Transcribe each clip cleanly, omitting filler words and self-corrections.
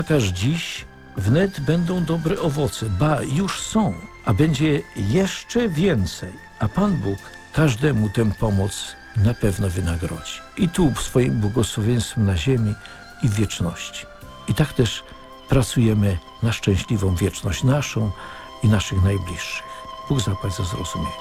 Aż dziś wnet będą dobre owoce, ba już są, a będzie jeszcze więcej, a Pan Bóg każdemu tę pomoc na pewno wynagrodzi. I tu swoim błogosławieństwem na ziemi i w wieczności. I tak też pracujemy na szczęśliwą wieczność naszą i naszych najbliższych. Bóg zapłać za zrozumienie.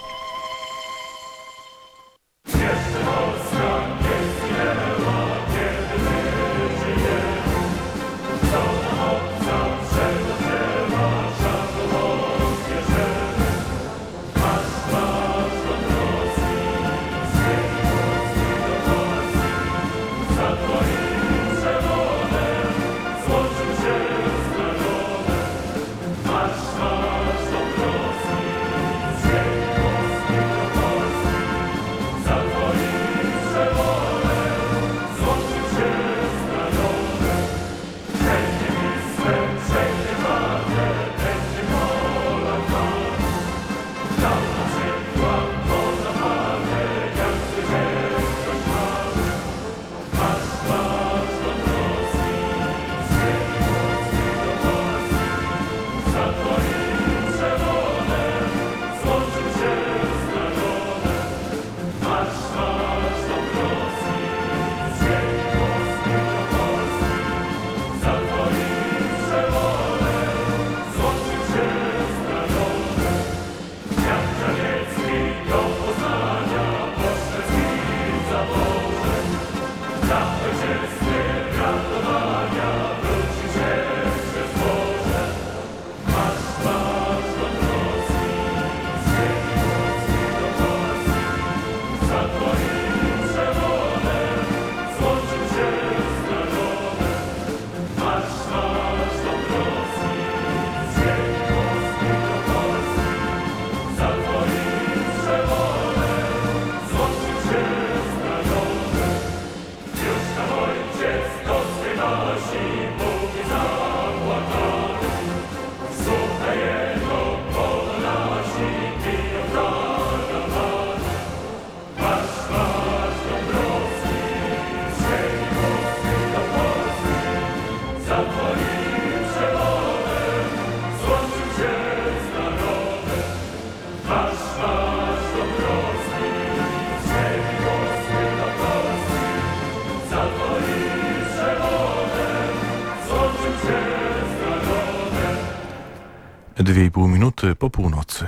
Dwie i pół minuty po północy.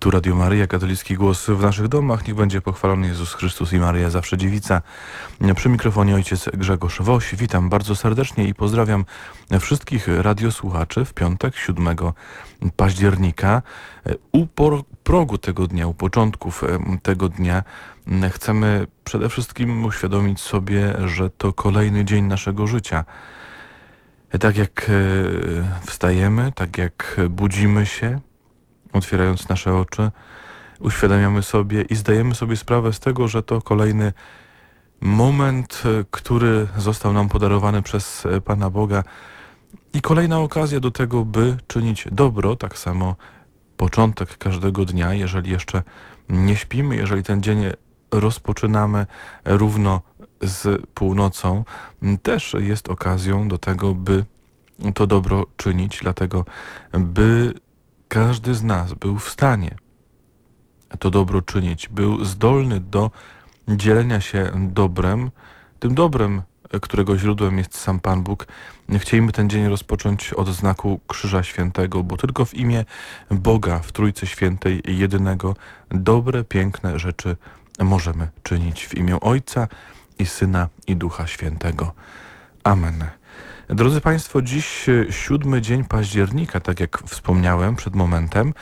Tu Radio Maryja, katolicki głos w naszych domach. Niech będzie pochwalony Jezus Chrystus i Maryja zawsze dziewica. Przy mikrofonie ojciec Grzegorz Woś. Witam bardzo serdecznie i pozdrawiam wszystkich radiosłuchaczy w piątek 7 października. U progu tego dnia, u początków tego dnia chcemy przede wszystkim uświadomić sobie, że to kolejny dzień naszego życia. Tak jak wstajemy, tak jak budzimy się, otwierając nasze oczy, uświadamiamy sobie i zdajemy sobie sprawę z tego, że to kolejny moment, który został nam podarowany przez Pana Boga i kolejna okazja do tego, by czynić dobro, tak samo początek każdego dnia, jeżeli jeszcze nie śpimy, jeżeli ten dzień rozpoczynamy równo z północą, też jest okazją do tego, by to dobro czynić, dlatego by każdy z nas był w stanie to dobro czynić, był zdolny do dzielenia się dobrem, tym dobrem, którego źródłem jest sam Pan Bóg. Chcielibyśmy ten dzień rozpocząć od znaku Krzyża Świętego, bo tylko w imię Boga w Trójcy Świętej jedynego dobre, piękne rzeczy możemy czynić w imię Ojca i Syna i Ducha Świętego. Amen. Drodzy Państwo, dziś 7 dzień października, tak jak wspomniałem przed momentem,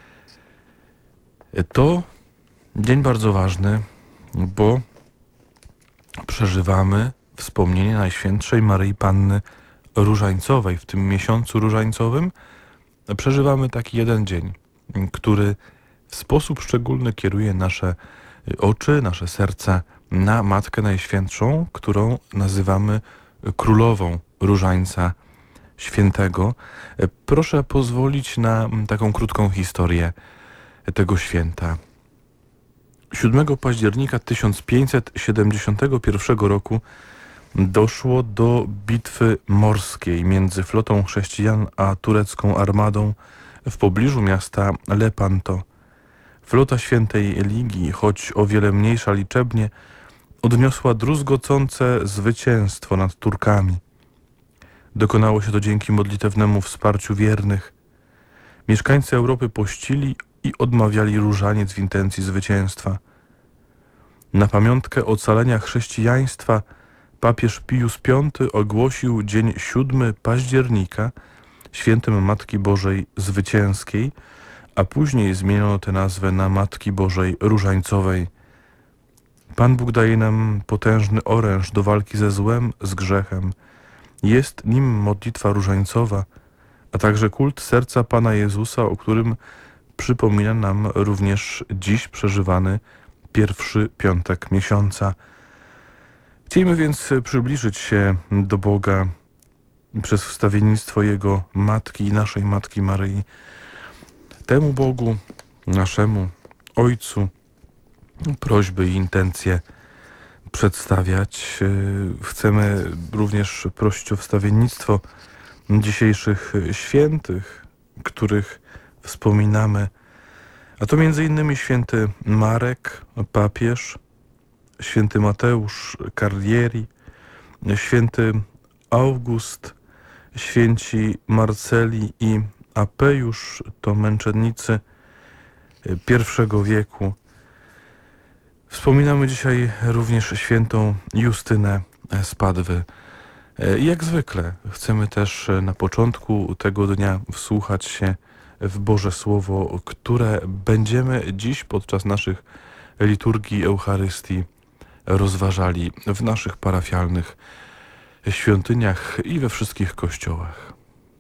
to dzień bardzo ważny, bo przeżywamy wspomnienie Najświętszej Maryi Panny Różańcowej. W tym miesiącu różańcowym przeżywamy taki jeden dzień, który w sposób szczególny kieruje nasze oczy, nasze serca na Matkę Najświętszą, którą nazywamy Królową Różańca Świętego. Proszę pozwolić na taką krótką historię tego święta. 7 października 1571 roku doszło do bitwy morskiej między flotą chrześcijan a turecką armadą w pobliżu miasta Lepanto. Flota Świętej Ligii, choć o wiele mniejsza liczebnie, odniosła druzgocące zwycięstwo nad Turkami. Dokonało się to dzięki modlitewnemu wsparciu wiernych. Mieszkańcy Europy pościli i odmawiali różaniec w intencji zwycięstwa. Na pamiątkę ocalenia chrześcijaństwa papież Pius V ogłosił dzień 7 października świętem Matki Bożej Zwycięskiej, a później zmieniono tę nazwę na Matki Bożej Różańcowej. Pan Bóg daje nam potężny oręż do walki ze złem, z grzechem. Jest nim modlitwa różańcowa, a także kult serca Pana Jezusa, o którym przypomina nam również dziś przeżywany pierwszy piątek miesiąca. Chcielibyśmy więc przybliżyć się do Boga przez wstawiennictwo Jego Matki i naszej Matki Maryi. Temu Bogu, naszemu Ojcu, prośby i intencje przedstawiać. Chcemy również prosić o wstawiennictwo dzisiejszych świętych, których wspominamy. A to m.in. święty Marek, papież, święty Mateusz Carlieri, święty August, święci Marceli i Apejusz, to męczennicy I wieku. Wspominamy dzisiaj również świętą Justynę z Padwy. Jak zwykle chcemy też na początku tego dnia wsłuchać się w Boże Słowo, które będziemy dziś podczas naszych liturgii Eucharystii rozważali w naszych parafialnych świątyniach i we wszystkich kościołach.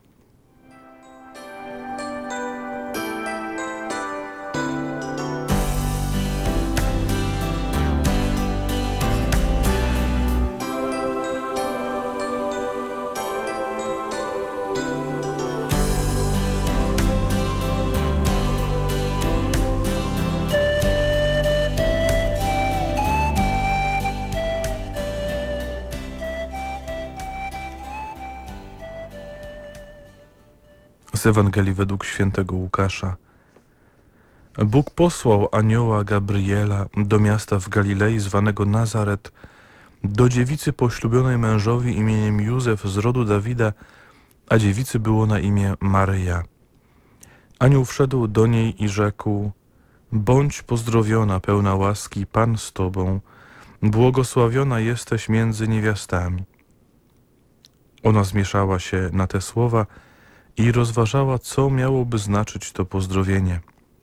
Z Ewangelii według świętego Łukasza. Bóg posłał anioła Gabriela do miasta w Galilei zwanego Nazaret, do dziewicy poślubionej mężowi imieniem Józef z rodu Dawida, a dziewicy było na imię Maryja. Anioł wszedł do niej i rzekł: Bądź pozdrowiona, pełna łaski, Pan z Tobą, błogosławiona jesteś między niewiastami. Ona zmieszała się na te słowa i rozważała, co miałoby znaczyć to pozdrowienie.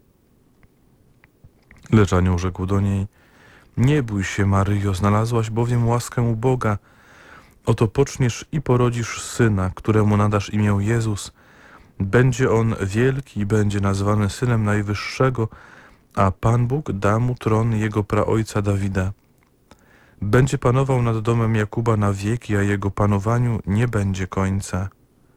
Lecz anioł rzekł do niej: nie bój się, Maryjo, znalazłaś bowiem łaskę u Boga. Oto poczniesz i porodzisz syna, któremu nadasz imię Jezus. Będzie on wielki i będzie nazwany Synem Najwyższego, a Pan Bóg da mu tron jego praojca Dawida. Będzie panował nad domem Jakuba na wieki, a jego panowaniu nie będzie końca.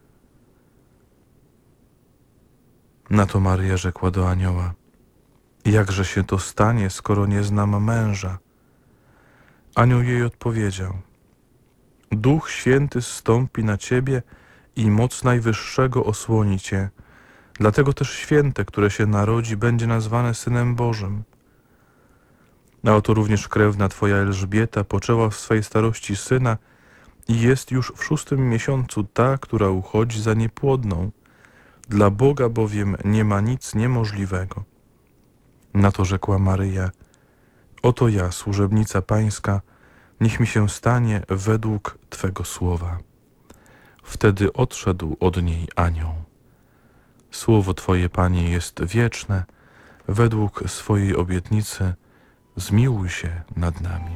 Na to Maryja rzekła do anioła: jakże się to stanie, skoro nie znam męża? Anioł jej odpowiedział: Duch Święty zstąpi na ciebie i moc Najwyższego osłoni cię. Dlatego też święte, które się narodzi, będzie nazwane Synem Bożym. A oto również krewna twoja Elżbieta poczęła w swej starości syna i jest już w 6. miesiącu ta, która uchodzi za niepłodną. Dla Boga bowiem nie ma nic niemożliwego. Na to rzekła Maryja: oto ja, służebnica Pańska, niech mi się stanie według Twego słowa. Wtedy odszedł od niej anioł. Słowo Twoje, Panie, jest wieczne, według swojej obietnicy zmiłuj się nad nami.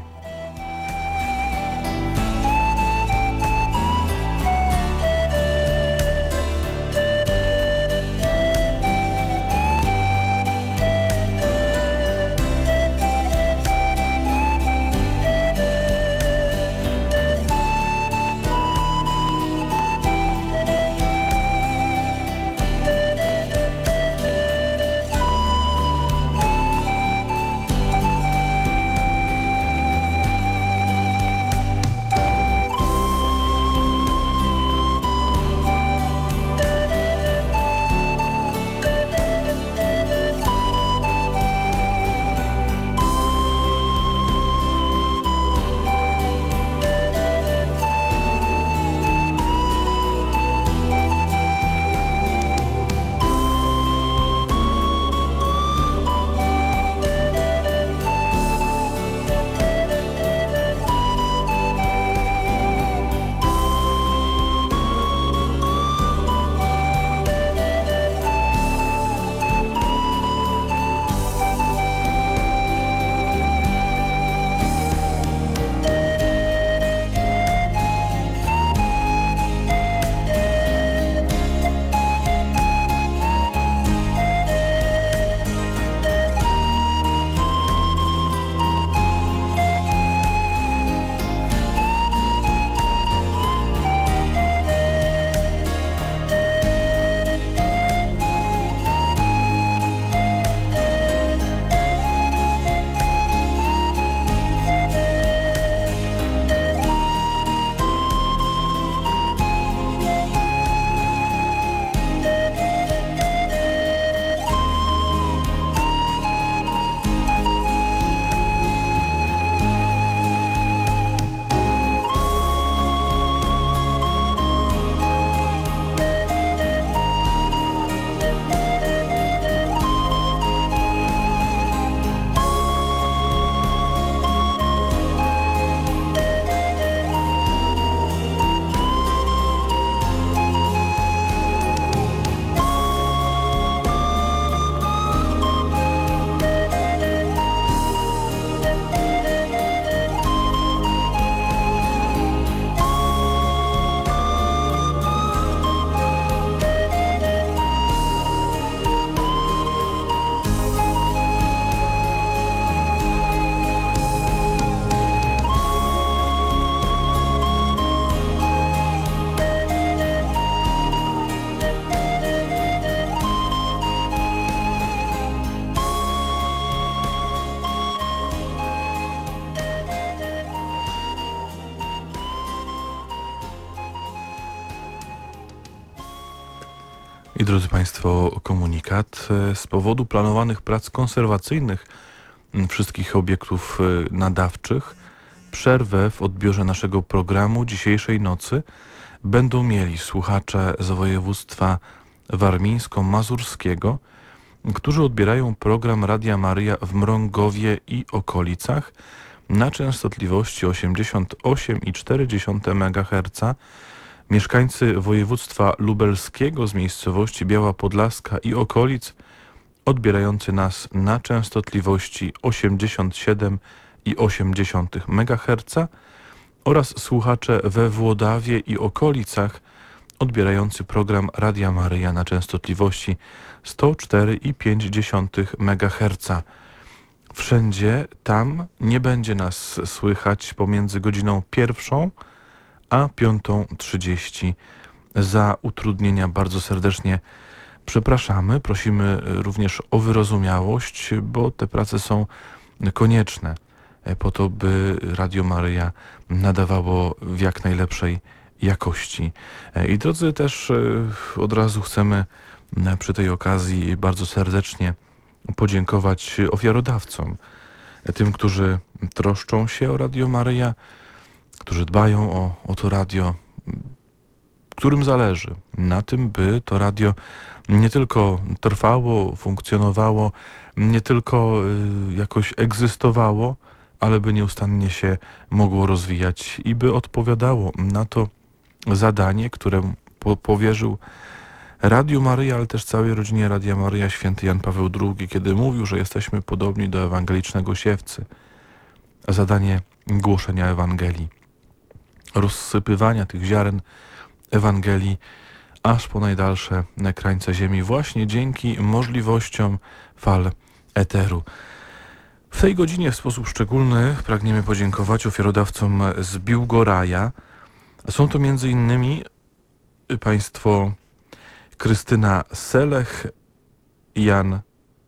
I drodzy Państwo, komunikat. Z powodu planowanych prac konserwacyjnych wszystkich obiektów nadawczych przerwę w odbiorze naszego programu dzisiejszej nocy będą mieli słuchacze z województwa warmińsko-mazurskiego, którzy odbierają program Radia Maryja w Mrągowie i okolicach na częstotliwości 88,4 MHz. Mieszkańcy województwa lubelskiego z miejscowości Biała Podlaska i okolic odbierający nas na częstotliwości 87,8 MHz oraz słuchacze we Włodawie i okolicach odbierający program Radia Maryja na częstotliwości 104,5 MHz. Wszędzie tam nie będzie nas słychać pomiędzy godziną 1 a 5:30. Za utrudnienia bardzo serdecznie przepraszamy. Prosimy również o wyrozumiałość, bo te prace są konieczne po to, by Radio Maryja nadawało w jak najlepszej jakości. I drodzy, też od razu chcemy przy tej okazji bardzo serdecznie podziękować ofiarodawcom, tym, którzy troszczą się o Radio Maryja, którzy dbają o to radio, którym zależy na tym, by to radio nie tylko trwało, funkcjonowało, nie tylko jakoś egzystowało, ale by nieustannie się mogło rozwijać i by odpowiadało na to zadanie, które powierzył Radiu Maryja, ale też całej rodzinie Radia Maryja święty Jan Paweł II, kiedy mówił, że jesteśmy podobni do ewangelicznego siewcy. Zadanie głoszenia Ewangelii, rozsypywania tych ziaren Ewangelii aż po najdalsze krańce ziemi, właśnie dzięki możliwościom fal eteru. W tej godzinie w sposób szczególny pragniemy podziękować ofiarodawcom z Biłgoraja. Są to m.in. państwo Krystyna Selech, Jan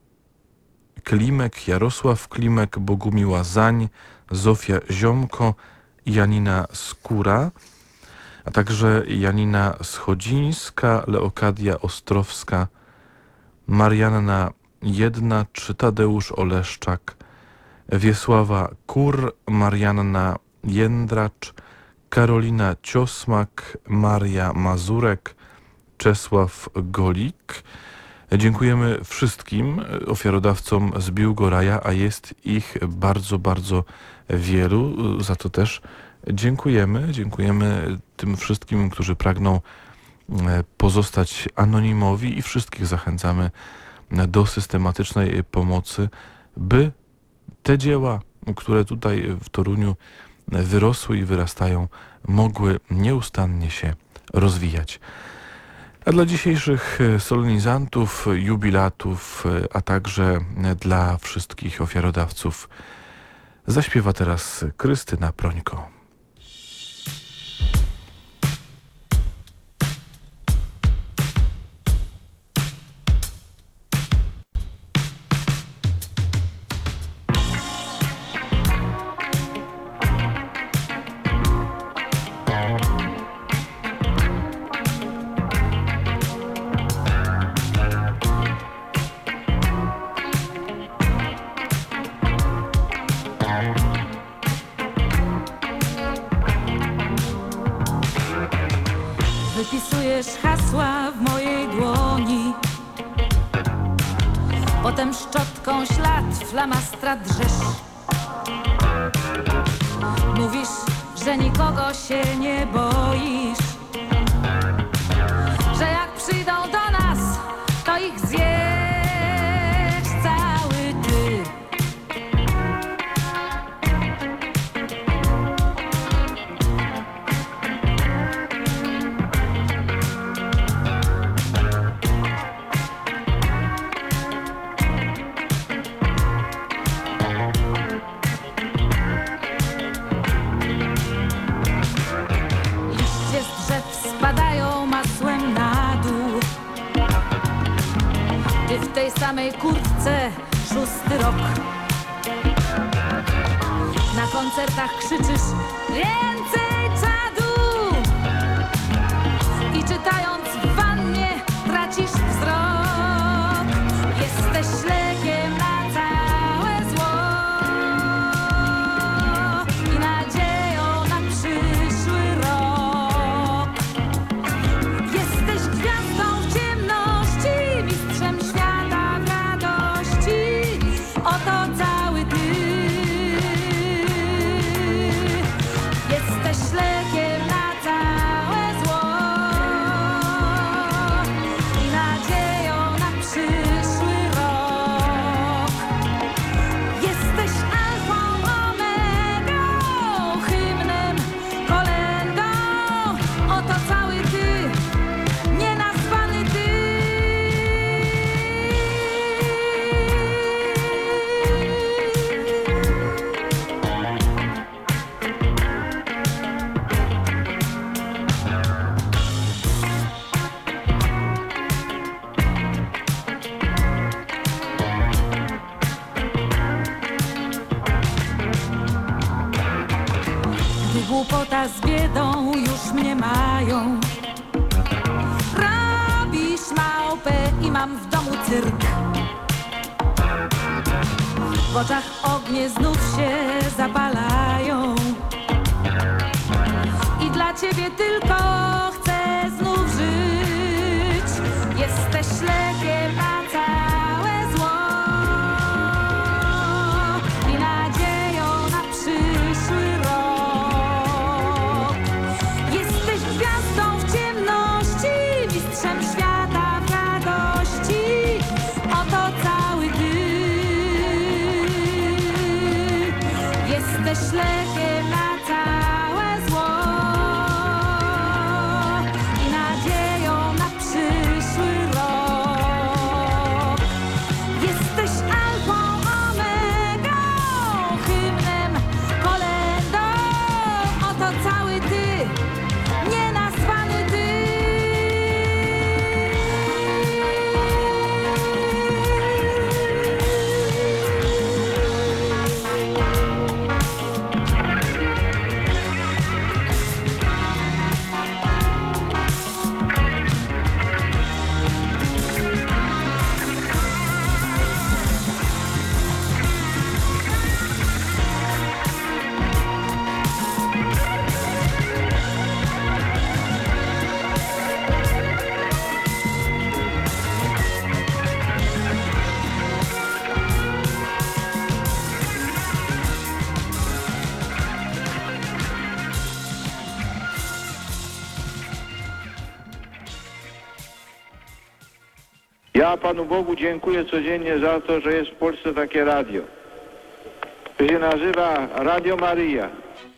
Klimek, Jarosław Klimek, Bogumiła Zań, Zofia Ziomko, Janina Skóra, a także Janina Schodzińska, Leokadia Ostrowska, Marianna Jednacz, Tadeusz Oleszczak, Wiesława Kur, Marianna Jędracz, Karolina Ciosmak, Maria Mazurek, Czesław Golik. Dziękujemy wszystkim ofiarodawcom z Biłgoraja, a jest ich bardzo, bardzo wielu. Za to też dziękujemy. Dziękujemy tym wszystkim, którzy pragną pozostać anonimowi i wszystkich zachęcamy do systematycznej pomocy, by te dzieła, które tutaj w Toruniu wyrosły i wyrastają, mogły nieustannie się rozwijać. A dla dzisiejszych solenizantów, jubilatów, a także dla wszystkich ofiarodawców zaśpiewa teraz Krystyna Prońko. Wypisujesz hasła w mojej dłoni, potem szczotką ślad flamastra drzesz. Mówisz, że nikogo się nie boisz, że jak przyjdą do nas, to ich zjesz cały ty. W tej samej kurtce 6. rok. Na koncertach krzyczysz więcej czadu i czytając w wannie tracisz wzrok. Jesteś lekiem na całe zło i nadzieją na przyszły rok. Jesteś gwiazdą w ciemności, mistrzem świata w głupota z biedą już mnie mają. Robisz małpę i mam w domu cyrk. W oczach ognie znów się zapalają. I dla ciebie tylko chcę znów żyć. Jesteś lekiem na całe zło i nadzieją na przyszły rok. Jesteś gwiazdą w ciemności, mistrzem świata w radości. Oto cały ty. Jesteś lekiem na całe zło i nadzieją na przyszły rok. Jesteś alfą, omegą, hymnem, kolędą. Oto cały ty, nienazwany ty. Ja Panu Bogu dziękuję codziennie za to, że jest w Polsce takie radio. To się nazywa Radio Maryja.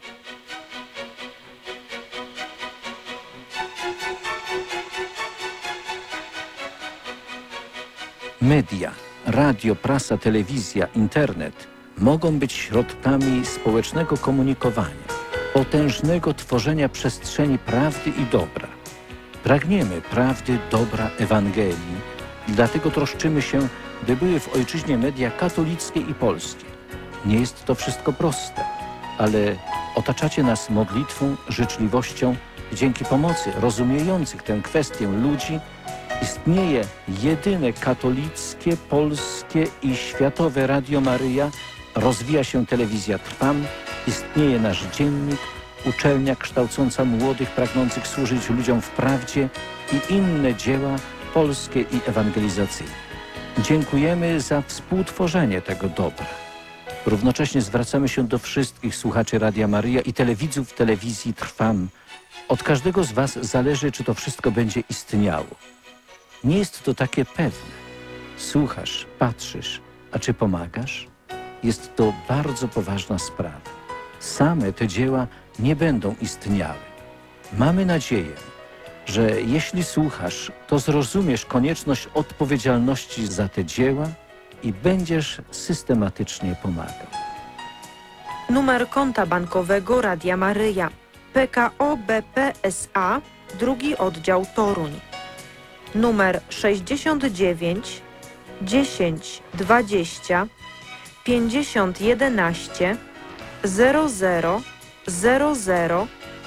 Media, radio, prasa, telewizja, internet mogą być środkami społecznego komunikowania, potężnego tworzenia przestrzeni prawdy i dobra. Pragniemy prawdy, dobra, Ewangelii, dlatego troszczymy się, by były w ojczyźnie media katolickie i polskie. Nie jest to wszystko proste, ale otaczacie nas modlitwą, życzliwością. Dzięki pomocy rozumiejących tę kwestię ludzi istnieje jedyne katolickie, polskie i światowe Radio Maryja, rozwija się telewizja Trwam, istnieje nasz dziennik, uczelnia kształcąca młodych pragnących służyć ludziom w prawdzie i inne dzieła polskie i ewangelizacyjne. Dziękujemy za współtworzenie tego dobra. Równocześnie zwracamy się do wszystkich słuchaczy Radia Maryja i telewidzów telewizji Trwam. Od każdego z was zależy, czy to wszystko będzie istniało. Nie jest to takie pewne. Słuchasz, patrzysz, a czy pomagasz? Jest to bardzo poważna sprawa. Same te dzieła nie będą istniały. Mamy nadzieję, że jeśli słuchasz, to zrozumiesz konieczność odpowiedzialności za te dzieła i będziesz systematycznie pomagał. Numer konta bankowego Radia Maryja. PKO BP SA, drugi oddział Toruń. Numer 69 10 20 50 11 00 00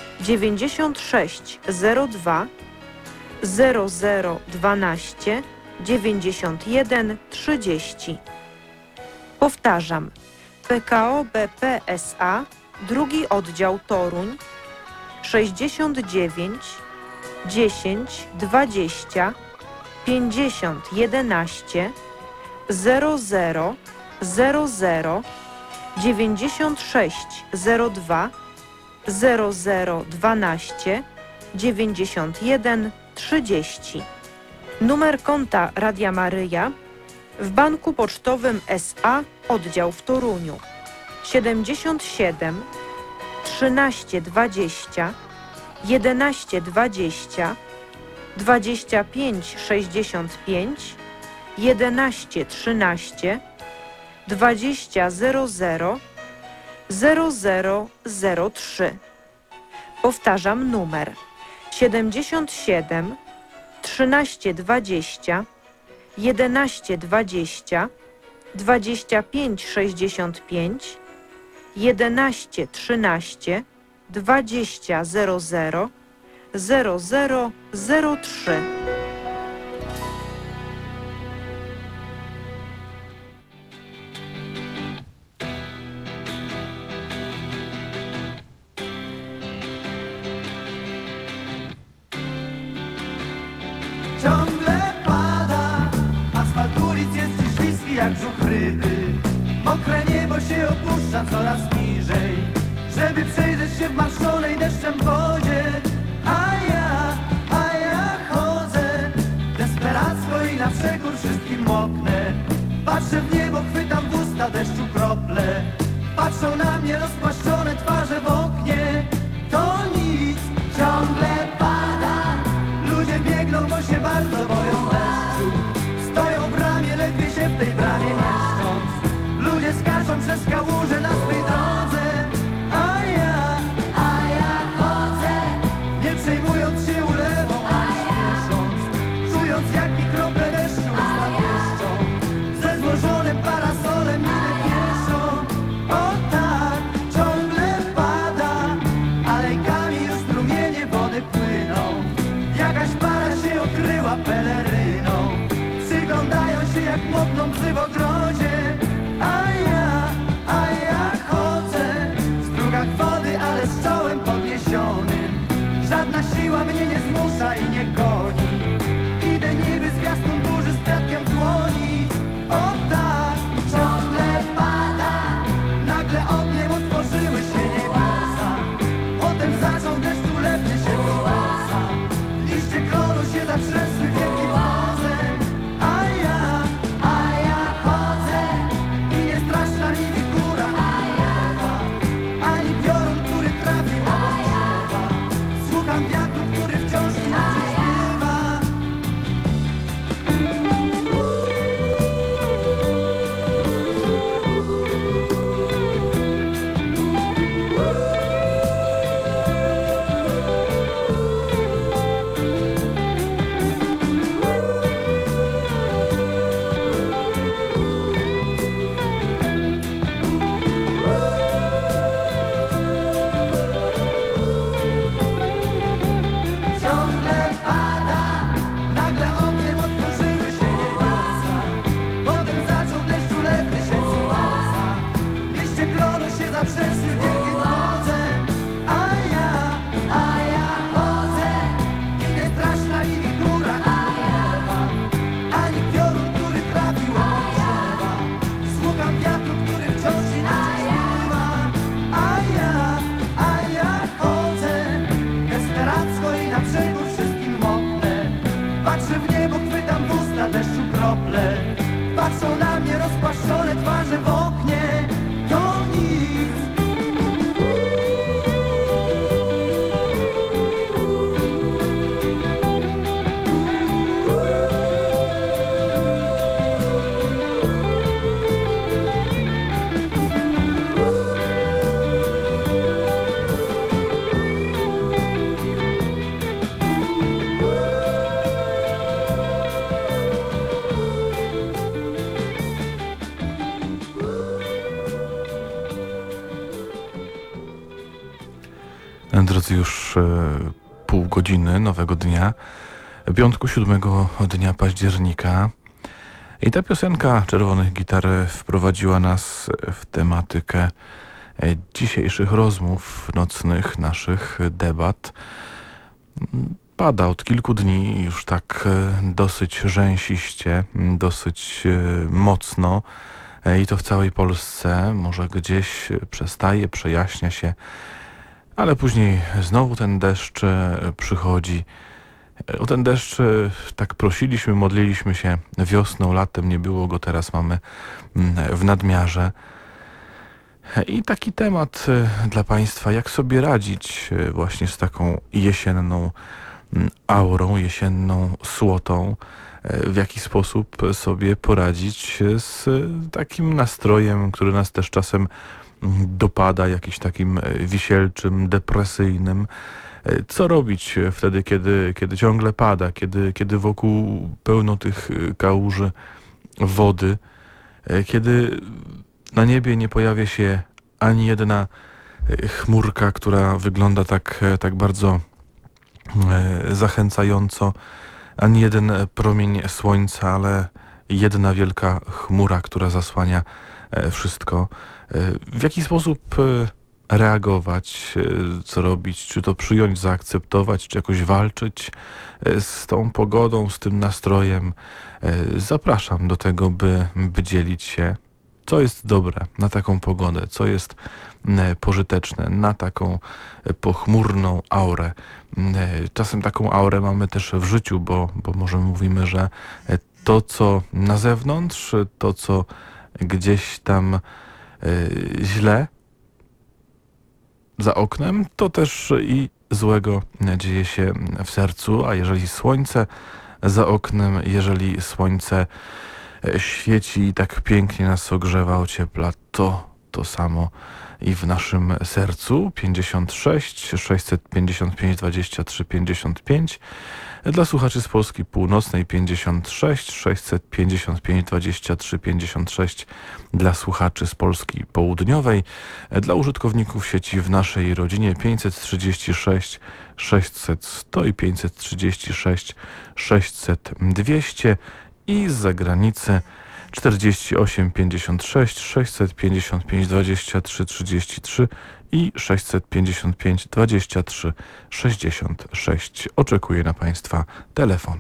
96 02 00 12 91 30. Powtarzam. PKO BP SA, drugi oddział Toruń, 69 10 20 50 11 00 00 96 02 00 12 91 30. Numer konta Radia Maryja w Banku Pocztowym SA, oddział w Toruniu, 77 13 20 11 20 25 65 11 13 20 00 0003. Powtarzam numer 77 13 20 11 20 25 65 11 13 2000 0003. Ciągle pada, asfalt ulic jest dziś śliski jak brzuch ryby. Mokre niebo się opuszcza coraz niżej, żeby przejrzeć się w marszonej deszczem wodzie. A ja chodzę desperacko i na przekór wszystkim moknę. Patrzę w niebo, chwytam w usta deszczu krople. Patrzą na mnie rozpłaszczone twarze w oknie. To nic, ciągle pada. Ludzie biegną, bo się bardzo boją deszczu. Stoją w bramie, ledwie się w tej bramie mieszcząc. Ludzie skaczą przez kałuże na swej drodze. A ja chodzę, nie przejmując się ulewą ani śpiesząc. Czując jak mi krople deszczu zapieszczą. Ze złożonym parasolem idę pieszo. O tak, ciągle pada, alejkami już strumienie wody płyną. Jakaś para się okryła peleryną. Przyglądają się jak mokną psy w ogrodzie. A ja chodzę w strugach wody, ale z czołem podniesionym. Żadna siła mnie nie zmusza i nie goni. Idę niby zwiastun burzy z kwiatkiem w dłoni. O tak, ciągle pada. Nagle ogniem otworzyły się niebiosa. Potem zaczął deszczu lepnie się wyłasa. Liście klonu się zatrzęsły wielkim wozem. A ja chodzę i nie straszna mi wikura ani piorun, który trafił obok drzewa. Słucham wiatru, który wciąż inaczej śpiewa. Ciągle pada, nagle ogniem otworzyły się niebiosa. Potem zaczął deszczu lepny się wyłasa. Liście klonu się zatrzęsły w wielkim drodze. A ja chodzę i nie straszna mi wikura ani piorun, który trafił obok drzewa. Słucham wiatru, który wciąż inaczej śpiewa. A ja chodzę desperacko i na brzegu wszystkim moknę. Patrzę w niebo, chwytam w usta deszczu krople. Patrzą na mnie rozpłaszczone twarze w oknie. To nic. Drodzy, już pół godziny nowego dnia, piątku 7 dnia października. I ta piosenka Czerwonych Gitar wprowadziła nas w tematykę dzisiejszych rozmów nocnych, naszych debat. Pada od kilku dni już tak dosyć rzęsiście, dosyć mocno i to w całej Polsce. Może gdzieś przestaje, przejaśnia się, ale później znowu ten deszcz przychodzi. O ten deszcz tak prosiliśmy, modliliśmy się wiosną, latem, nie było go, teraz mamy w nadmiarze. I taki temat dla Państwa, jak sobie radzić właśnie z taką jesienną aurą, jesienną słotą, w jaki sposób sobie poradzić z takim nastrojem, który nas też czasem dopada, jakimś takim wisielczym, depresyjnym. Co robić wtedy, kiedy ciągle pada, kiedy wokół pełno tych kałuży wody, kiedy na niebie nie pojawia się ani jedna chmurka, która wygląda tak bardzo zachęcająco. Ani jeden promień słońca, ale jedna wielka chmura, która zasłania wszystko. W jaki sposób reagować, co robić, czy to przyjąć, zaakceptować, czy jakoś walczyć z tą pogodą, z tym nastrojem. Zapraszam do tego, by dzielić się, co jest dobre na taką pogodę, co jest pożyteczne na taką pochmurną aurę. Czasem taką aurę mamy też w życiu, bo może mówimy, że to, co na zewnątrz, to, co gdzieś tam źle za oknem, to też i złego dzieje się w sercu, a jeżeli słońce za oknem, jeżeli słońce świeci i tak pięknie nas ogrzewa, ociepla, to samo i w naszym sercu. 56 655 23 55. Dla słuchaczy z Polski Północnej 56 655 23 56. Dla słuchaczy z Polski Południowej. Dla użytkowników sieci w naszej rodzinie 536 600 100 i 536 600 200. I z zagranicy 48 56 655 23 33 i 655 23 66. Oczekuję na Państwa telefony.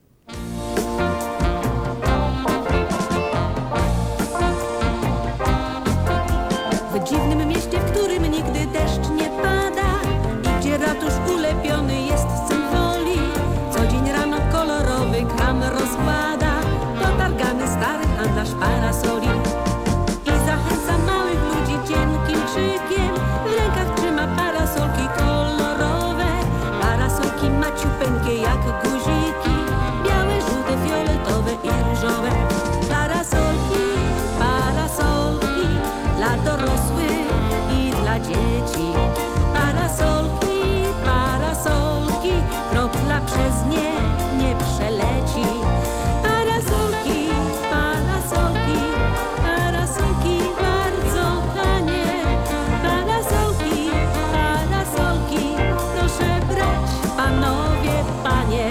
W dziwnym mieście, w którym nigdy deszcz nie pada i gdzie ratusz ulepiony jest z symbolii, co dzień rano kolorowy kram rozkłada potargany stary handlarz parasoli i zachęca małych ludzi cienkim krzykiem. W rękach trzyma parasolki kolorowe, parasolki maciupeńkie jak guziki, białe, żółte, fioletowe i różowe. Parasolki, parasolki dla dorosłych i dla dzieci. Parasolki, parasolki, kropla przez nie nie przeleci. Parasolki, parasolki, parasolki bardzo tanie. Parasolki, parasolki, proszę brać, panowie, panie.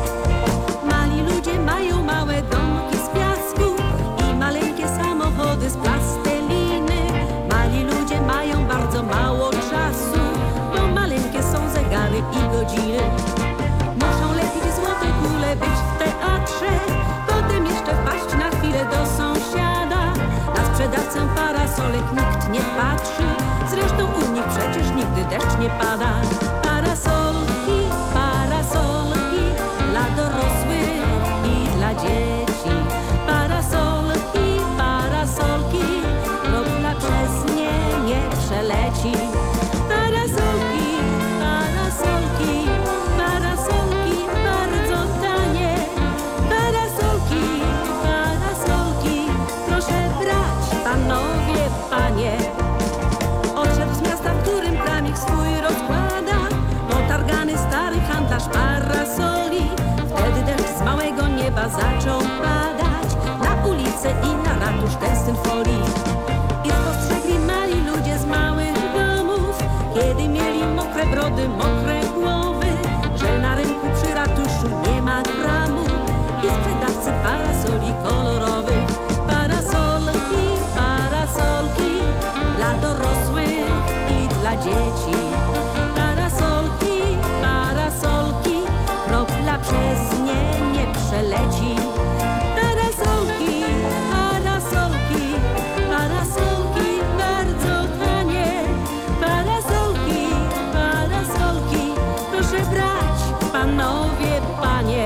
Mali ludzie mają małe domki z piasku i maleńkie samochody z plasteliny. Mali ludzie mają bardzo mało czasu, bo maleńkie są zegary i godziny. Muszą lepić złote kule, być w teatrze, potem jeszcze wpaść na chwilę do sąsiada. Na sprzedawcę parasolek nikt nie patrzy, zresztą u nich przecież nigdy deszcz nie pada. Parasolki, parasolki dla dorosłych i dla dzieci. Parasolki, parasolki, kropla przez nie nie przeleci. Parasolki, parasolki, parasolki bardzo tanie. Parasolki, parasolki, proszę brać, panowie, panie. Odszedł z miasta, w którym kramik swój rozkłada potargany stary handlarz parasoli. Wtedy deszcz z małego nieba zaczął padać na ulicę i na ratusz tęstyn folii. I spostrzegli mali ludzie z małych domów, kiedy mieli mokre brody, mokre głowy, że na rynku przy ratuszu nie ma kramu i sprzedawcy parasoli kolorowych. Parasolki, parasolki dla dorosłych i dla dzieci. Parasolki, parasolki, kropla przez nie nie przeleci. Parasolki, parasolki, parasolki bardzo tanie. Parasolki, parasolki, proszę brać, panowie, panie.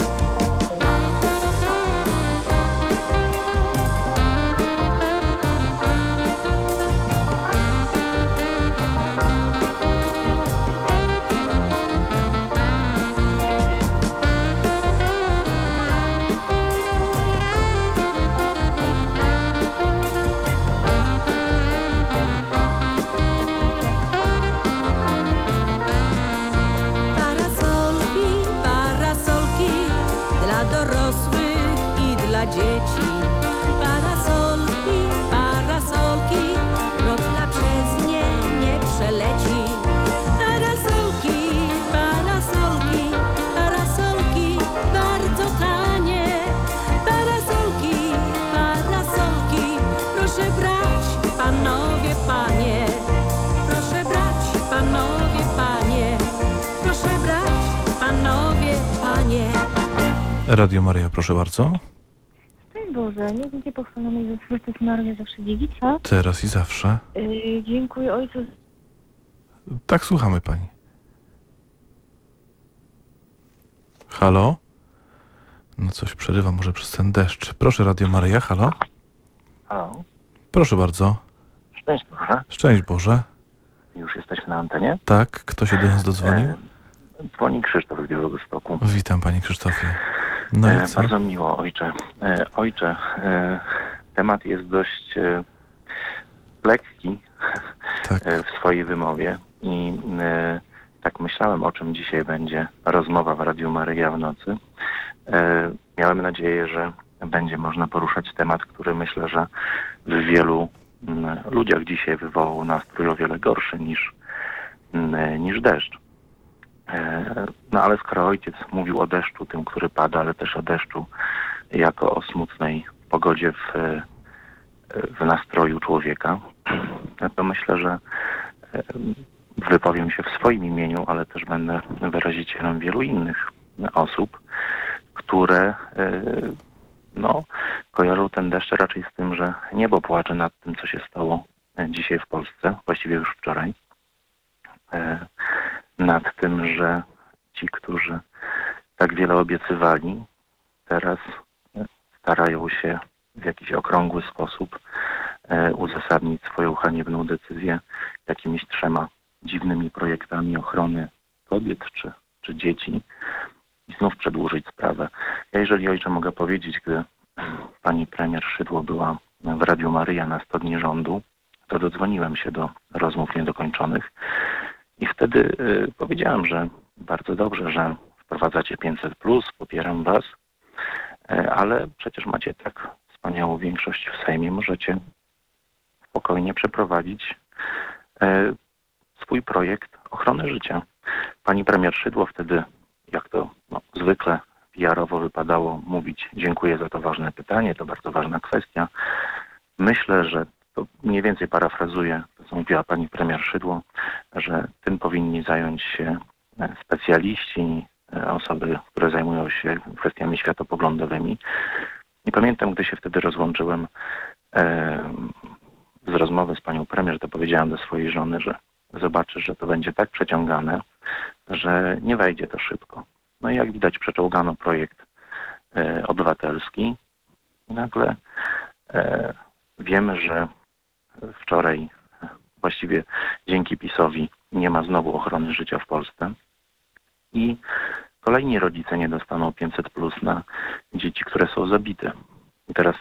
Parasolki, parasolki dla dorosłych i dla dzieci. Parasolki, parasolki, kropla przez nie nie przeleci. Radio Maryja, proszę bardzo. Szczęść Boże, niech będzie pochwalony Jezus Chrystus, Maryja zawsze dziewica. Teraz i zawsze. Dziękuję Ojcu. Tak, słuchamy pani. Halo? No coś przerywa może przez ten deszcz. Proszę, Radio Maryja, halo? Halo, Proszę bardzo. szczęść Boże. Szczęść Boże. Już jesteśmy na antenie. Tak, kto się do nas dodzwonił? Dzwoni Krzysztof z Białegostoku. Witam, panie Krzysztofie. No i co? Bardzo miło, ojcze. Ojcze, temat jest dość lekki Tak. w swojej wymowie i tak myślałem, o czym dzisiaj będzie rozmowa w Radiu Maryja w nocy. Miałem nadzieję, że będzie można poruszać temat, który myślę, że w wielu ludziach dzisiaj wywołał nastrój o wiele gorszy niż deszcz. No ale skoro ojciec mówił o deszczu, tym, który pada, ale też o deszczu jako o smutnej pogodzie w nastroju człowieka, to myślę, że wypowiem się w swoim imieniu, ale też będę wyrazicielem wielu innych osób, które kojarzą ten deszcz raczej z tym, że niebo płacze nad tym, co się stało dzisiaj w Polsce, właściwie już wczoraj. Nad tym, że ci, którzy tak wiele obiecywali, teraz starają się w jakiś okrągły sposób uzasadnić swoją haniebną decyzję jakimiś 3 dziwnymi projektami ochrony kobiet czy dzieci i znów przedłużyć sprawę. Ja, jeżeli ojcze mogę powiedzieć, gdy pani premier Szydło była w Radiu Maryja na 100 dni rządu, to dodzwoniłem się do rozmów niedokończonych i wtedy powiedziałem, że bardzo dobrze, że wprowadzacie 500+, popieram was, ale przecież macie tak wspaniałą większość w Sejmie, możecie spokojnie przeprowadzić swój projekt ochrony życia. Pani premier Szydło wtedy, jak to zwykle PR-owo wypadało mówić, dziękuję za to ważne pytanie, to bardzo ważna kwestia. Myślę, że to mniej więcej parafrazuję to, co mówiła pani premier Szydło, że tym powinni zająć się specjaliści, osoby, które zajmują się kwestiami światopoglądowymi. I pamiętam, gdy się wtedy rozłączyłem z rozmowy z panią premier, to powiedziałem do swojej żony, że zobaczy, że to będzie tak przeciągane, że nie wejdzie to szybko. No i jak widać, przeczołgano projekt obywatelski. I nagle wiemy, że wczoraj właściwie dzięki PiS-owi nie ma znowu ochrony życia w Polsce i kolejni rodzice nie dostaną 500+ na dzieci, które są zabite. I teraz,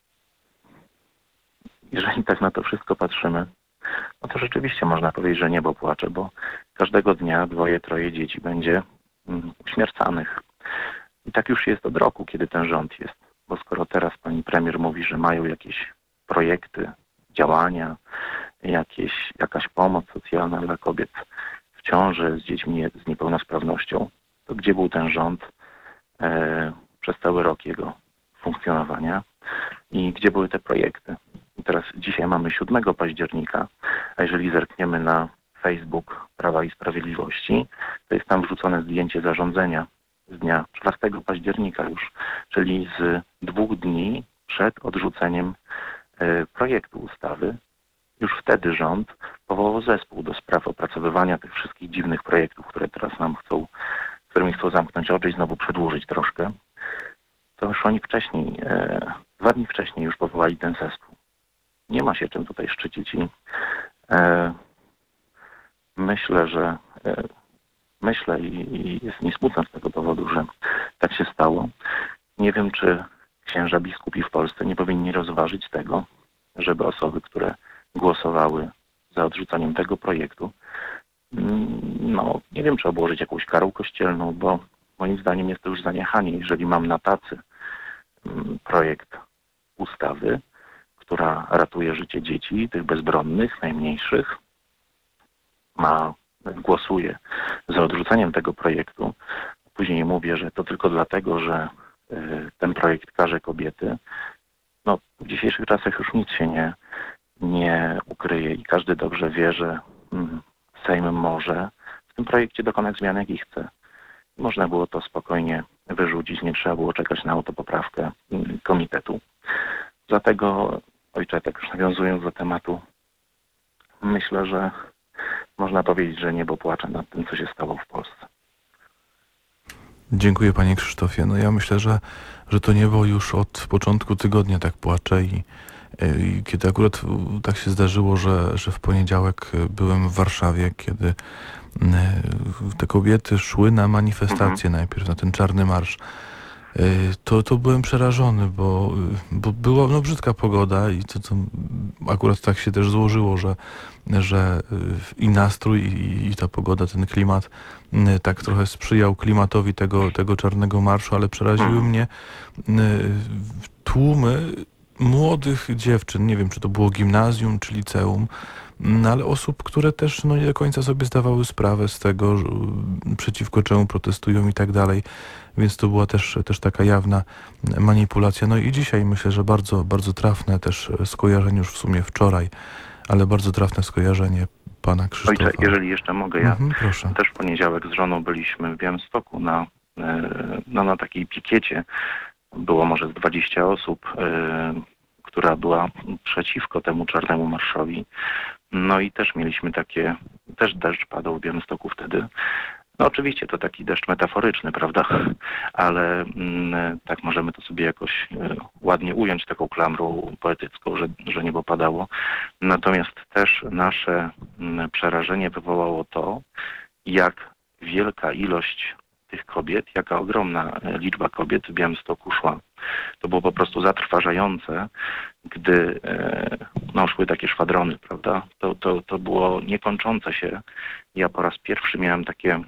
jeżeli tak na to wszystko patrzymy, no to rzeczywiście można powiedzieć, że niebo płacze, bo każdego dnia 2-3 dzieci będzie uśmiercanych. I tak już jest od roku, kiedy ten rząd jest. Bo skoro teraz pani premier mówi, że mają jakieś projekty, działania, jakaś pomoc socjalna dla kobiet w ciąży z dziećmi z niepełnosprawnością, to gdzie był ten rząd przez cały rok jego funkcjonowania i gdzie były te projekty? I teraz dzisiaj mamy 7 października, a jeżeli zerkniemy na Facebook Prawa i Sprawiedliwości, to jest tam wrzucone zdjęcie zarządzenia z dnia 14 października już, czyli z 2 dni przed odrzuceniem projektu ustawy. Już wtedy rząd powołał zespół do spraw opracowywania tych wszystkich dziwnych projektów, które teraz nam którymi chcą zamknąć oczy i znowu przedłużyć troszkę. To już oni wcześniej, 2 dni wcześniej już powołali ten zespół. Nie ma się czym tutaj szczycić i myślę i jest mi smutno z tego powodu, że tak się stało. Nie wiem, czy księża biskupi w Polsce nie powinni rozważyć tego, żeby osoby, które głosowały za odrzuceniem tego projektu, nie wiem, czy obłożyć jakąś karą kościelną, bo moim zdaniem jest to już zaniechanie. Jeżeli mam na tacy projekt ustawy, która ratuje życie dzieci, tych bezbronnych, najmniejszych, głosuję za odrzuceniem tego projektu, później mówię, że to tylko dlatego, że ten projekt karze kobiety, w dzisiejszych czasach już nic się nie ukryje i każdy dobrze wie, że Sejm może w tym projekcie dokonać zmian, jakich chce. Można było to spokojnie wyrzucić, nie trzeba było czekać na autopoprawkę komitetu. Dlatego, ojcze, tak już nawiązując do tematu, myślę, że można powiedzieć, że niebo płacze nad tym, co się stało w Polsce. Dziękuję panie Krzysztofie. No ja myślę, że to niebo już od początku tygodnia tak płacze i kiedy akurat tak się zdarzyło, że w poniedziałek byłem w Warszawie, kiedy te kobiety szły na manifestację najpierw, na ten czarny marsz, to byłem przerażony, bo była brzydka pogoda i to akurat tak się też złożyło, że i nastrój, i ta pogoda, ten klimat tak trochę sprzyjał klimatowi tego czarnego marszu, ale przeraziły mnie tłumy młodych dziewczyn, nie wiem, czy to było gimnazjum, czy liceum, ale osób, które też nie do końca sobie zdawały sprawę z tego, przeciwko czemu protestują i tak dalej. Więc to była też taka jawna manipulacja. No i dzisiaj myślę, że bardzo, bardzo trafne też skojarzenie już w sumie wczoraj, ale bardzo trafne skojarzenie pana Krzysztofa. Ojcze, jeżeli jeszcze mogę, ja proszę. też w poniedziałek z żoną byliśmy w Białymstoku na takiej pikiecie. Było może z 20 osób, która była przeciwko temu czarnemu marszowi. No i też mieliśmy też deszcz padał w Białymstoku wtedy. No oczywiście to taki deszcz metaforyczny, prawda? Ale tak możemy to sobie jakoś ładnie ująć taką klamrą poetycką, że niebo padało. Natomiast też nasze przerażenie wywołało to, jak wielka ilość tych kobiet, jaka ogromna liczba kobiet w Białymstoku szła. To było po prostu zatrważające, gdy szły takie szwadrony, prawda? To było niekończące się. Ja po raz pierwszy miałem takie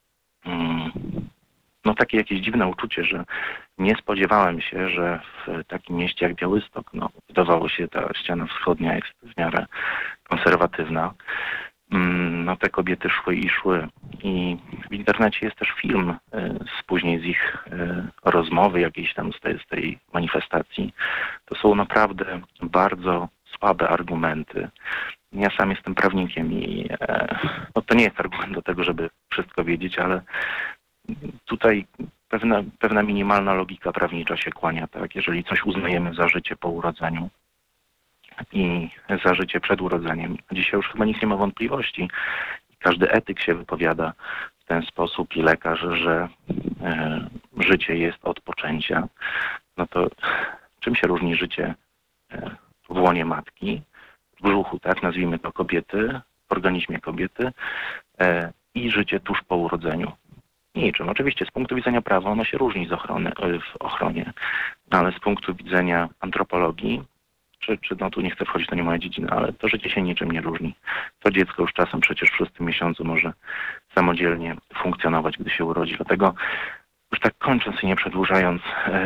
jakieś dziwne uczucie, że nie spodziewałem się, że w takim mieście jak Białystok, wydawało się, ta ściana wschodnia jest w miarę konserwatywna. Te kobiety szły i szły. I w internecie jest też film później z ich rozmowy jakiejś tam z tej manifestacji. To są naprawdę bardzo słabe argumenty. Ja sam jestem prawnikiem i to nie jest argument do tego, żeby wszystko wiedzieć, ale tutaj pewna minimalna logika prawnicza się kłania, tak? Jeżeli coś uznajemy za życie po urodzeniu i za życie przed urodzeniem, dzisiaj już chyba nic nie ma wątpliwości. Każdy etyk się wypowiada w ten sposób i lekarz, że życie jest od poczęcia. No to czym się różni życie w łonie matki, w brzuchu, tak, nazwijmy to kobiety, w organizmie kobiety i życie tuż po urodzeniu? Niczym. Oczywiście z punktu widzenia prawa ono się różni w ochronie, ale z punktu widzenia antropologii, tu nie chcę wchodzić, to nie moja dziedzina, ale to życie się niczym nie różni. To dziecko już czasem przecież w 6. miesiącu może samodzielnie funkcjonować, gdy się urodzi. Dlatego już tak kończąc i nie przedłużając,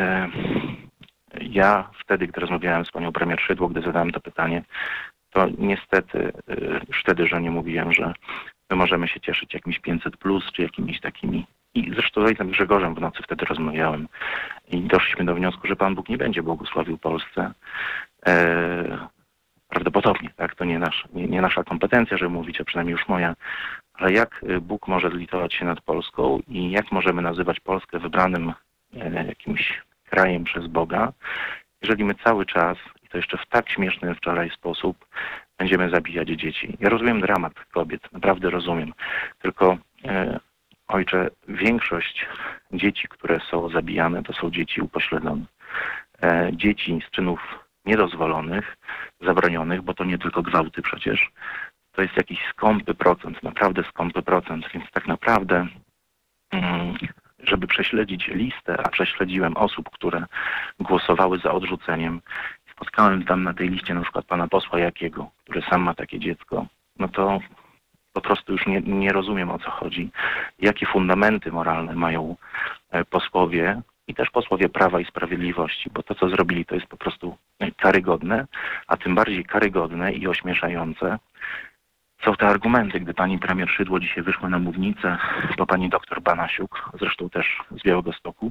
ja wtedy, gdy rozmawiałem z panią premier Szydło, gdy zadałem to pytanie, to niestety już wtedy żonie mówiłem, że my możemy się cieszyć jakimś 500+, czy jakimiś takimi. I zresztą z ojcem Grzegorzem w nocy wtedy rozmawiałem i doszliśmy do wniosku, że Pan Bóg nie będzie błogosławił Polsce. Prawdopodobnie, tak? To nie nasza kompetencja, żeby mówić, a przynajmniej już moja. Ale jak Bóg może zlitować się nad Polską i jak możemy nazywać Polskę wybranym jakimś krajem przez Boga, jeżeli my cały czas, i to jeszcze w tak śmieszny wczoraj sposób, będziemy zabijać dzieci. Ja rozumiem dramat kobiet, naprawdę rozumiem. Tylko ojcze, większość dzieci, które są zabijane, to są dzieci upośledzone. Dzieci z czynów niedozwolonych, zabronionych, bo to nie tylko gwałty przecież. To jest jakiś skąpy procent, naprawdę skąpy procent, więc tak naprawdę, żeby prześledzić listę, a prześledziłem osób, które głosowały za odrzuceniem, spotkałem tam na tej liście na przykład pana posła Jakiego, który sam ma takie dziecko, no to po prostu już nie rozumiem, o co chodzi. Jakie fundamenty moralne mają posłowie i też posłowie Prawa i Sprawiedliwości, bo to, co zrobili, to jest po prostu karygodne, a tym bardziej karygodne i ośmieszające są te argumenty, gdy pani premier Szydło dzisiaj wyszła na mównicę, bo pani doktor Banasiuk, zresztą też z Białegostoku,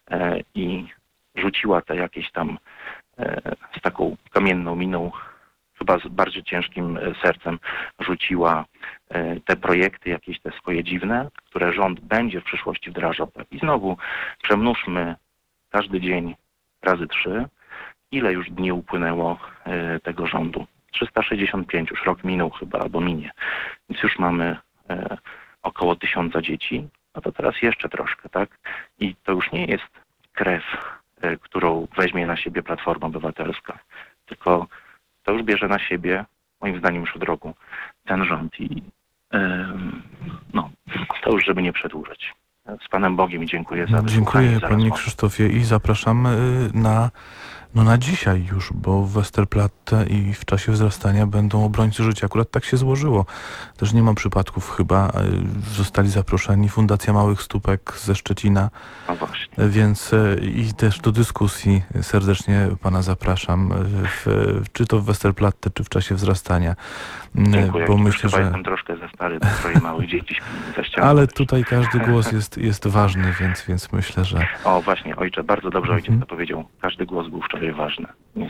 i rzuciła te jakieś tam z taką kamienną miną chyba z bardzo ciężkim sercem rzuciła te projekty, jakieś te swoje dziwne, które rząd będzie w przyszłości wdrażał. Tak? I znowu przemnóżmy każdy dzień razy 3, ile już dni upłynęło tego rządu. 365, już rok minął chyba, albo minie. Więc już mamy około 1000 dzieci, no to teraz jeszcze troszkę, tak? I to już nie jest krew, którą weźmie na siebie Platforma Obywatelska, tylko to już bierze na siebie, moim zdaniem już od roku, ten rząd i no, to już żeby nie przedłużać. Z Panem Bogiem i dziękuję za wysłuchanie. Dziękuję za Panie rozmowę. Krzysztofie i zapraszam na dzisiaj już, bo w Westerplatte i w czasie wzrastania będą obrońcy życia. Akurat tak się złożyło. Też nie ma przypadków chyba. Zostali zaproszeni Fundacja Małych Stópek ze Szczecina, No właśnie. więc i też do dyskusji serdecznie Pana zapraszam, czy to w Westerplatte, czy w czasie wzrastania. Dziękuję. Bo Już myślę, chyba że... jestem troszkę za stary do swoich małych dzieci za ścianą. Ale tutaj każdy głos jest ważny, więc myślę, że... O właśnie, ojcze, bardzo dobrze ojciec to powiedział. Każdy głos był wczoraj ważny.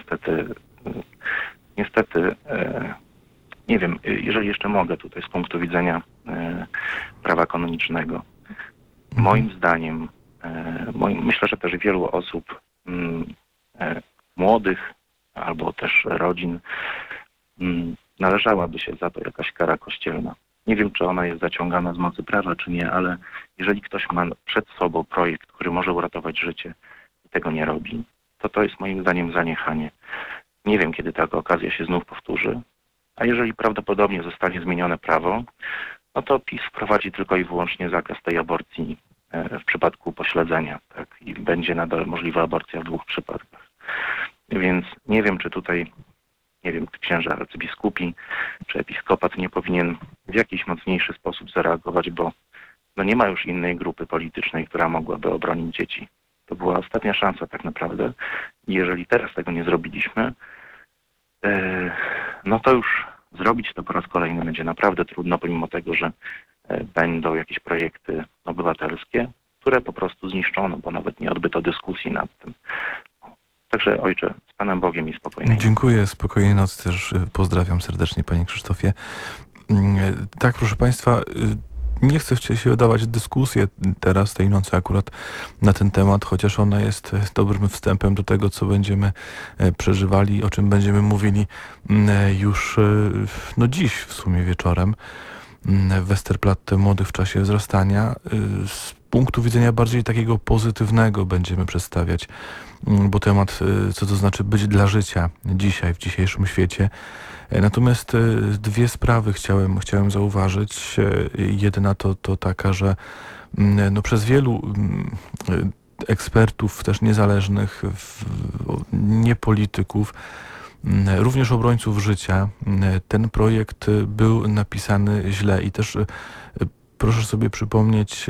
Niestety, nie wiem, jeżeli jeszcze mogę tutaj z punktu widzenia prawa kanonicznego. Moim zdaniem, myślę, że też wielu osób młodych albo też rodzin należałaby się za to jakaś kara kościelna. Nie wiem, czy ona jest zaciągana z mocy prawa, czy nie, ale jeżeli ktoś ma przed sobą projekt, który może uratować życie i tego nie robi, to jest moim zdaniem zaniechanie. Nie wiem, kiedy taka okazja się znów powtórzy, a jeżeli prawdopodobnie zostanie zmienione prawo, no to PiS wprowadzi tylko i wyłącznie zakaz tej aborcji w przypadku pośledzenia, tak? I będzie nadal możliwa aborcja w 2 przypadkach. Więc nie wiem, czy tutaj, księża arcybiskupi, czy episkopat nie powinien w jakiś mocniejszy sposób zareagować, bo no nie ma już innej grupy politycznej, która mogłaby obronić dzieci. To była ostatnia szansa tak naprawdę. I jeżeli teraz tego nie zrobiliśmy, no to już zrobić to po raz kolejny będzie naprawdę trudno, pomimo tego, że będą jakieś projekty obywatelskie, które po prostu zniszczono, bo nawet nie odbyto dyskusji nad tym. Także ojcze, z Panem Bogiem i spokojnej. Dziękuję, spokojnej nocy też pozdrawiam serdecznie Panie Krzysztofie. Tak, proszę Państwa, nie chcę się wydawać w dyskusję teraz, tej nocy akurat na ten temat, chociaż ona jest dobrym wstępem do tego, co będziemy przeżywali, o czym będziemy mówili już dziś w sumie wieczorem w Westerplatte Młodych w czasie wzrastania. Z punktu widzenia bardziej takiego pozytywnego będziemy przedstawiać, bo temat, co to znaczy być dla życia dzisiaj, w dzisiejszym świecie. Natomiast 2 sprawy chciałem zauważyć. Jedna to taka, że przez wielu ekspertów, też niezależnych, nie polityków, również obrońców życia, ten projekt był napisany źle i też proszę sobie przypomnieć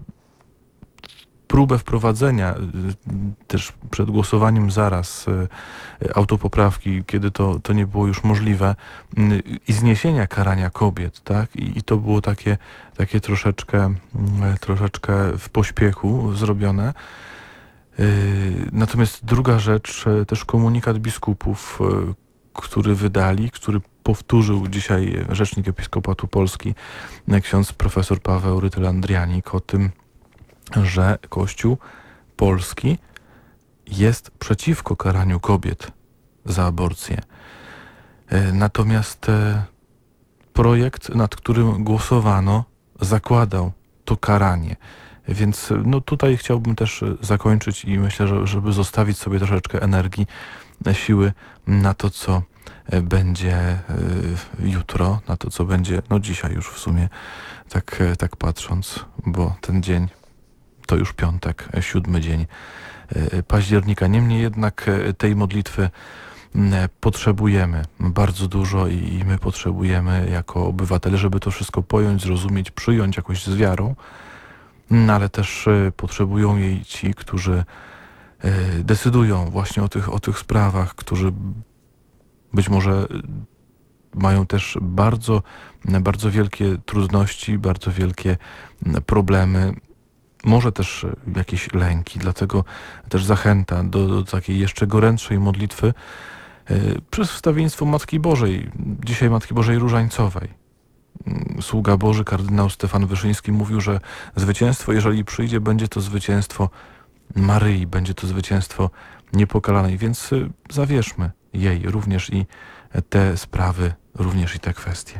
próbę wprowadzenia też przed głosowaniem zaraz autopoprawki, kiedy to nie było już możliwe, i zniesienia karania kobiet, tak? I to było takie troszeczkę w pośpiechu zrobione. Natomiast druga rzecz, też komunikat biskupów, który wydali, który powtórzył dzisiaj rzecznik Episkopatu Polski, ksiądz profesor Paweł Rytyl-Andrianik, o tym, że Kościół polski jest przeciwko karaniu kobiet za aborcję. Natomiast projekt, nad którym głosowano, zakładał to karanie. Więc tutaj chciałbym też zakończyć i myślę, żeby zostawić sobie troszeczkę energii, siły na to, co będzie jutro, na to, co będzie dzisiaj już w sumie, tak patrząc, bo ten dzień to już piątek, 7 dzień października. Niemniej jednak tej modlitwy potrzebujemy bardzo dużo i my potrzebujemy jako obywatele, żeby to wszystko pojąć, zrozumieć, przyjąć jakoś z wiarą, ale też potrzebują jej ci, którzy decydują właśnie o tych sprawach, którzy być może mają też bardzo, bardzo wielkie trudności, bardzo wielkie problemy, może też jakieś lęki, dlatego też zachęta do takiej jeszcze gorętszej modlitwy, przez wstawiennictwo Matki Bożej, dzisiaj Matki Bożej Różańcowej. Sługa Boży, kardynał Stefan Wyszyński mówił, że zwycięstwo, jeżeli przyjdzie, będzie to zwycięstwo Maryi, będzie to zwycięstwo niepokalanej, więc zawierzmy jej również i te sprawy, również i te kwestie.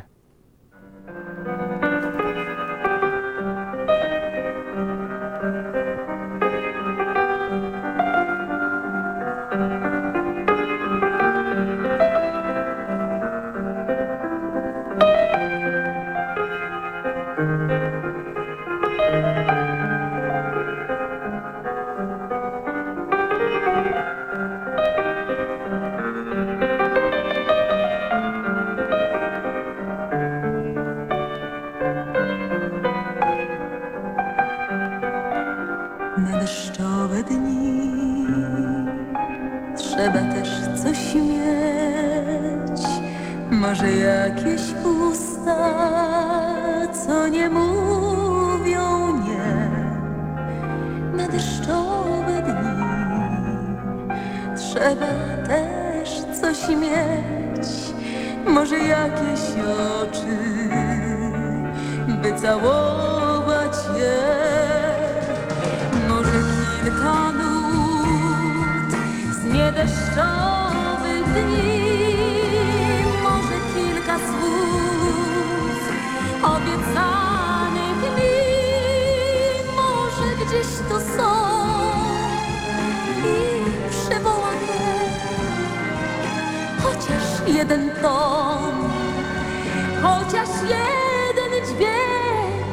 Na deszczowe dni trzeba też coś mieć, może jakieś usta, co nie mówią nie. Na deszczowe dni trzeba też coś mieć, może jakieś oczy, by całować je. Kilka nut z niedeszczowych dni, może kilka słów obiecanych mi, może gdzieś tu są i przywołam je, chociaż jeden ton, chociaż jeden dźwięk.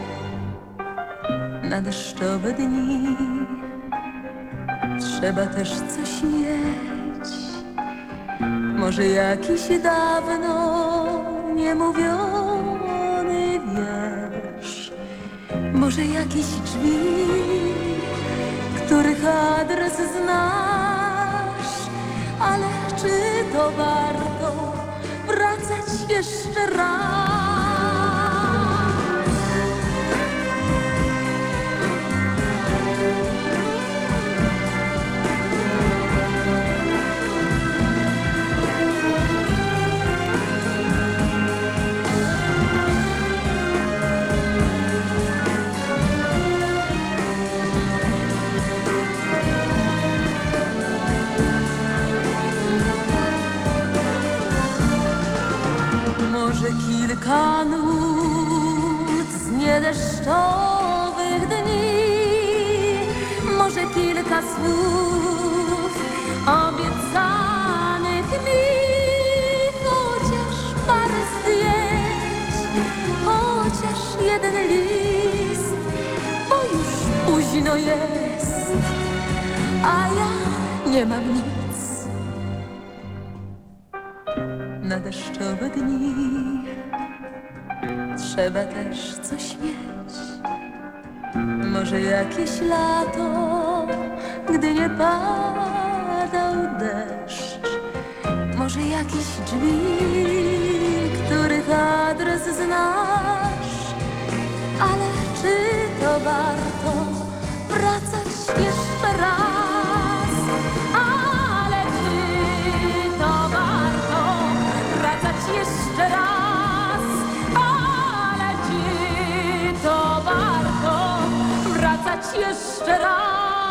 Na deszczowe dni trzeba też coś mieć, może jakiś dawno niemówiony wiersz, może jakieś drzwi, których adres znasz, ale czy to warto wracać jeszcze raz? Może kilka nut z niedeszczowych dni, może kilka słów obiecanych mi, chociaż parę zdjęć, chociaż jeden list, bo już późno jest, a ja nie mam nic. Na deszczowe dni trzeba też coś mieć, może jakieś lato, gdy nie padał deszcz, może jakieś drzwi, których adres znasz, ale czy to warto wracać jeszcze raz? Ale czy to warto wracać jeszcze raz? Ale czy to warto wracać jeszcze raz?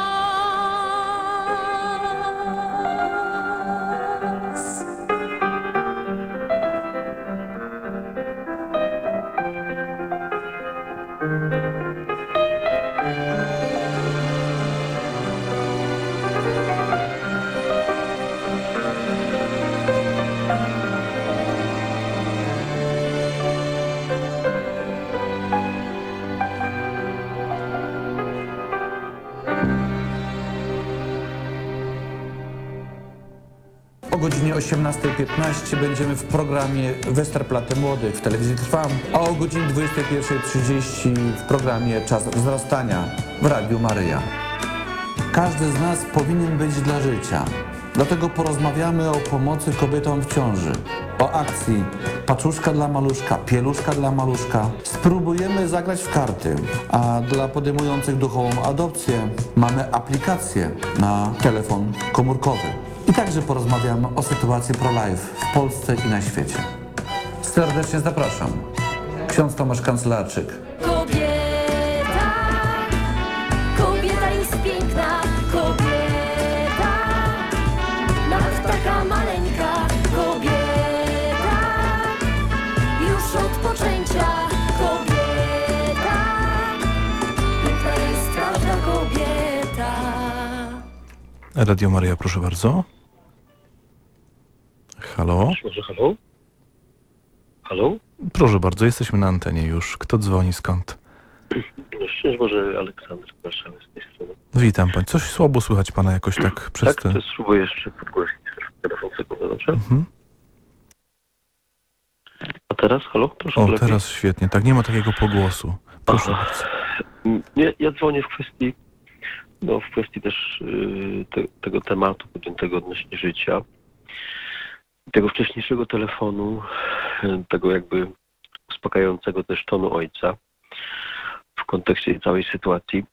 O godzinie 18:15 będziemy w programie Westerplatte Młodych w Telewizji Trwam, a o godzinie 21:30 w programie Czas wzrastania w Radiu Maryja. Każdy z nas powinien być dla życia. Dlatego porozmawiamy o pomocy kobietom w ciąży, o akcji Paczuszka dla maluszka, Pieluszka dla maluszka. Spróbujemy zagrać w karty, a dla podejmujących duchową adopcję mamy aplikację na telefon komórkowy. I także porozmawiamy o sytuacji pro-life w Polsce i na świecie. Serdecznie zapraszam. Ksiądz Tomasz Kanclarczyk. Kobieta, kobieta jest piękna, kobieta, nawet taka maleńka, kobieta, już od poczęcia, kobieta, piękna jest każda kobieta. Radio Maryja, proszę bardzo. Halo? Może halo? Halo? Proszę bardzo, jesteśmy na antenie już. Kto dzwoni, skąd? No szczęść Boże, Aleksander z Warszawy z tej strony. Witam pan. Coś słabo słychać pana jakoś tak przez Tak, te... to spróbuję jeszcze podgłośnić telefon sekundę, dobrze? Mhm. A teraz, halo? Proszę O, lepiej. teraz świetnie. Tak, nie ma takiego pogłosu. Proszę bardzo. Ja dzwonię w kwestii też tego tematu podjętego odnośnie życia. Tego wcześniejszego telefonu, tego jakby uspokajającego też tonu ojca w kontekście całej sytuacji.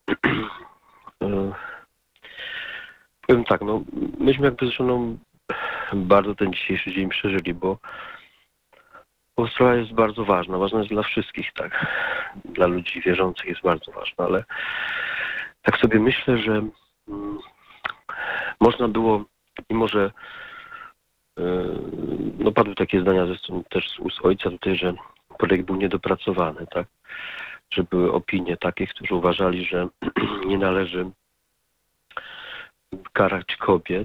Powiem tak, no myśmy jakby z żoną bardzo ten dzisiejszy dzień przeżyli, bo sprawa jest bardzo ważna. Ważna jest dla wszystkich, tak. Dla ludzi wierzących jest bardzo ważna, ale tak sobie myślę, że można było, mimo że no padły takie zdania zresztą też z ust ojca tutaj, że projekt był niedopracowany, tak? Że były opinie takie, którzy uważali, że nie należy karać kobiet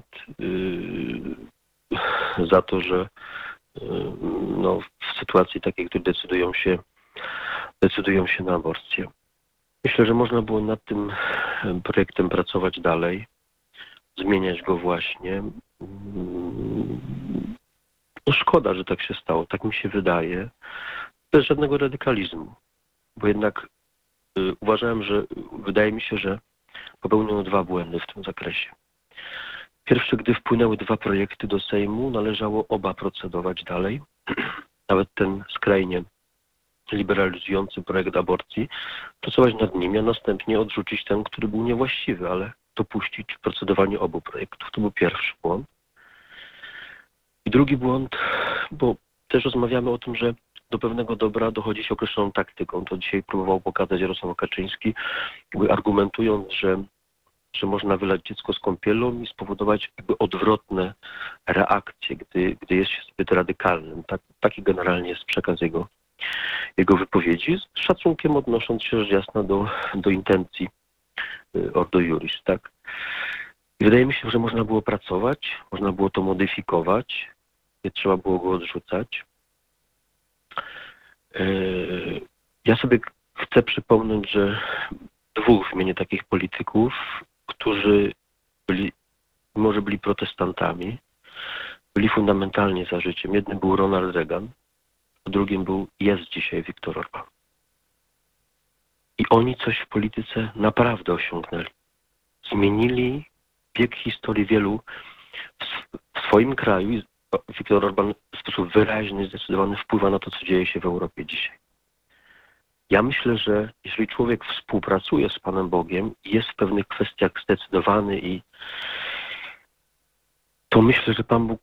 za to, że no, w sytuacji takiej, które decydują się na aborcję. Myślę, że można było nad tym projektem pracować dalej, zmieniać go właśnie. No szkoda, że tak się stało, tak mi się wydaje, bez żadnego radykalizmu, bo jednak uważałem, że wydaje mi się, że popełniono dwa błędy w tym zakresie. Pierwszy, gdy wpłynęły dwa projekty do Sejmu, należało oba procedować dalej, nawet ten skrajnie liberalizujący projekt aborcji, pracować nad nim, a następnie odrzucić ten, który był niewłaściwy, ale dopuścić procedowanie obu projektów. To był pierwszy błąd. I drugi błąd, bo też rozmawiamy o tym, że do pewnego dobra dochodzi się określoną taktyką. To dzisiaj próbował pokazać Jarosław Kaczyński, argumentując, że można wylać dziecko z kąpielą i spowodować jakby odwrotne reakcje, gdy jest się zbyt radykalnym. Taki generalnie jest przekaz jego wypowiedzi, z szacunkiem odnosząc się rzecz jasna do intencji Ordo Iuris, tak? I wydaje mi się, że można było pracować, można było to modyfikować, nie trzeba było go odrzucać. Ja sobie chcę przypomnieć, że dwóch wymienię takich polityków, którzy może byli protestantami, byli fundamentalnie za życiem. Jednym był Ronald Reagan, a drugim jest dzisiaj Viktor Orban. I oni coś w polityce naprawdę osiągnęli. Zmienili bieg historii wielu w swoim kraju i Viktor Orban w sposób wyraźny, zdecydowany wpływa na to, co dzieje się w Europie dzisiaj. Ja myślę, że jeżeli człowiek współpracuje z Panem Bogiem i jest w pewnych kwestiach zdecydowany, to myślę, że Pan Bóg